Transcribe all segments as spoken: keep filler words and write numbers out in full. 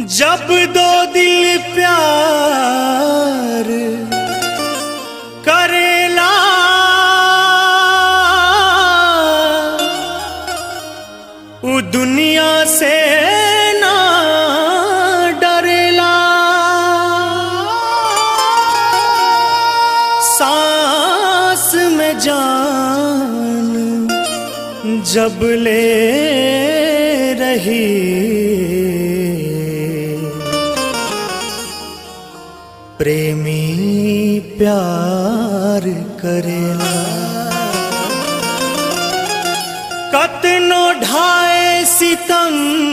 जब दो दिल प्यार करेला वो दुनिया से ना डरेला। सांस में जान जब ले रही प्रेमी प्यार करेला। कतनो ढाए सितम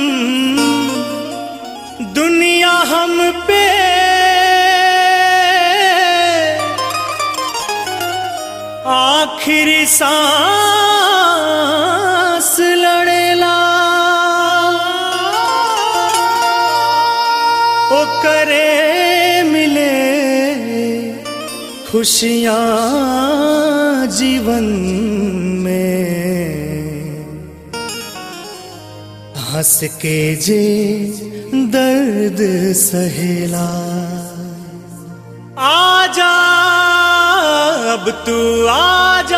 दुनिया हम पे, आखिरी सांस लड़ेला। ओ करे मिले खुशियाँ जीवन में, हंस के जे दर्द सहेला। आजा अब तू आजा,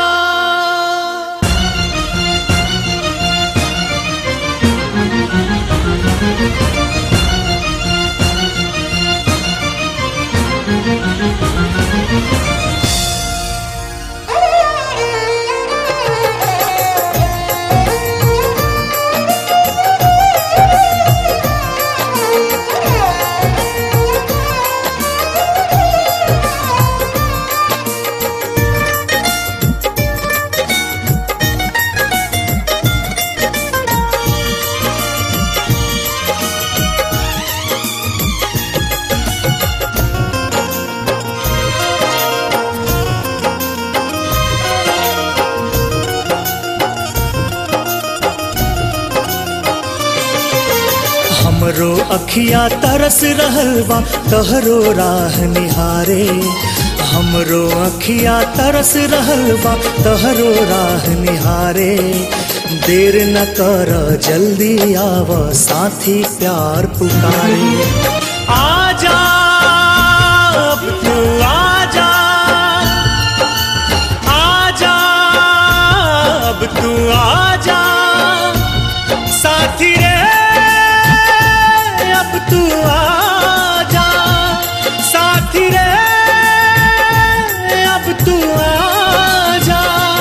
हमरो अखिया तरस रहल बा तहरो राह निहारे। हमरो अखिया तरस रहल बा तहरो राह निहारे। देर न कर जल्दी आव साथी प्यार पुकारे। आजा अब तू आजा, आजा अब तू आजा साथी रे, अब तू आजा साथी रे, अब तू आजा।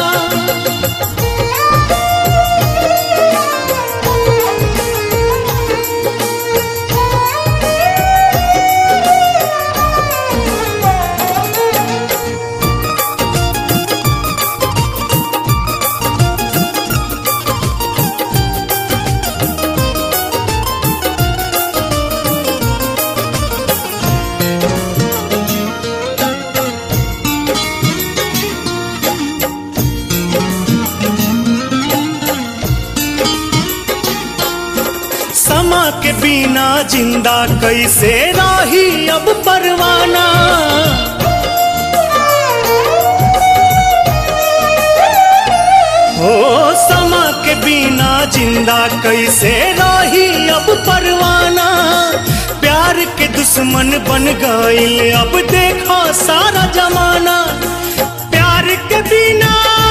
समा के बिना जिंदा कैसे राही अब परवाना। हो समा के बिना जिंदा कैसे राही अब परवाना। प्यार के दुश्मन बन गए अब देखो सारा जमाना। प्यार के बिना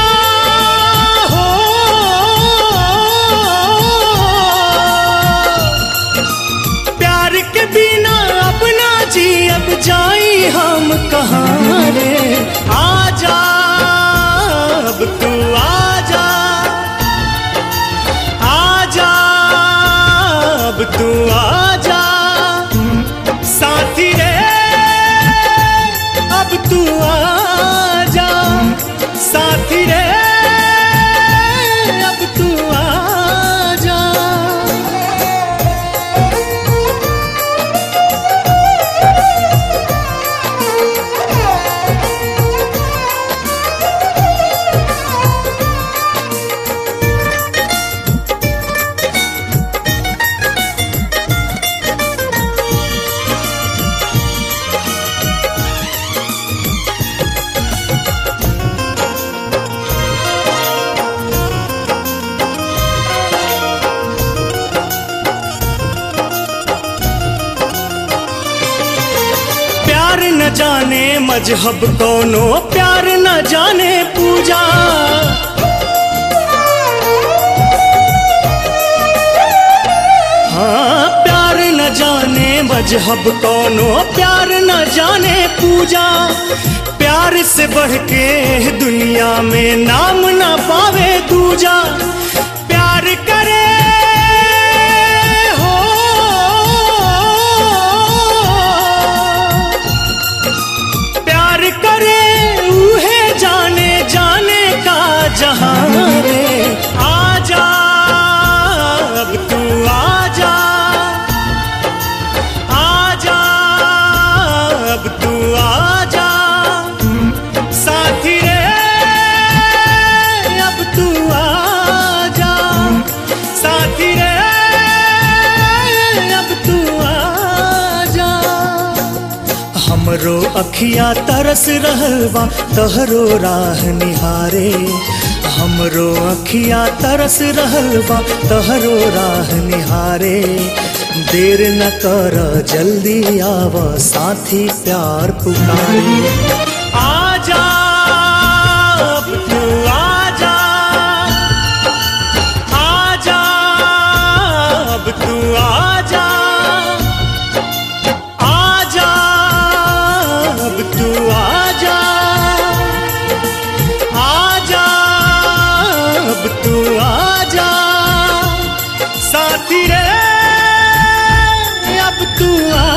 के बिना अपना जी अब जाई हम कहाँ रे। आजा अब तू आजा, आजा अब तू आजा साथी रे, अब तू आजा साथी रे, अब तू आजा। मजहब कोनो प्यार न जाने पूजा। हाँ प्यार न जाने मजहब कोनो प्यार न जाने पूजा। प्यार से बढ़ के दुनिया में नाम न पावे दूजा। प्यार करे हो प्यार करे उहे जाने जाने का जहां रे। आजा अब तू आजा, आजा अब तू आजा साथी रे, अब तू आजा साथी रे, अब तू आजा। हमरो अखियां तरस रहल बा तहरो राह निहारे। हमरो अखियां तरस रहल बा तहरो राह निहारे। देर न कर जल्दी आव साथी प्यार पुकारे। आजा अब तू आजा, आजा अब तू आजा, आजा अब तू आजा, आजा अब तू आजा साथी रे, अब तू आ